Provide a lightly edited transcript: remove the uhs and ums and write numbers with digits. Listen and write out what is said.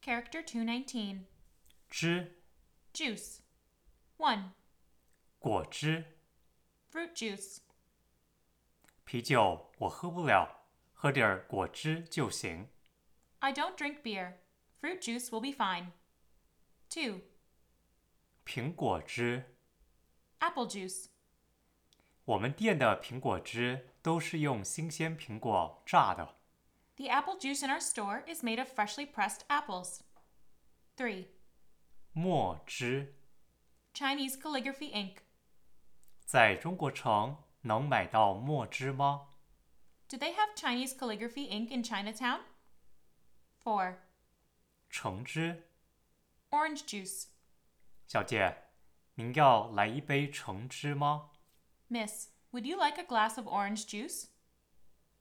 Character 219. 汁 Juice. 1. 果汁 Fruit juice. 啤酒我喝不了，喝点果汁就行。 I don't drink beer. Fruit juice will be fine. 2. 苹果汁 Apple juice. 我们店的苹果汁都是用新鲜苹果榨的。 The apple juice in our store is made of freshly pressed apples. 3. 墨汁 Chinese calligraphy ink. 在中国城能买到墨汁吗？ Do they have Chinese calligraphy ink in Chinatown? 4. 橙汁 Orange juice. 小姐，您要来一杯橙汁吗？ Miss, would you like a glass of orange juice?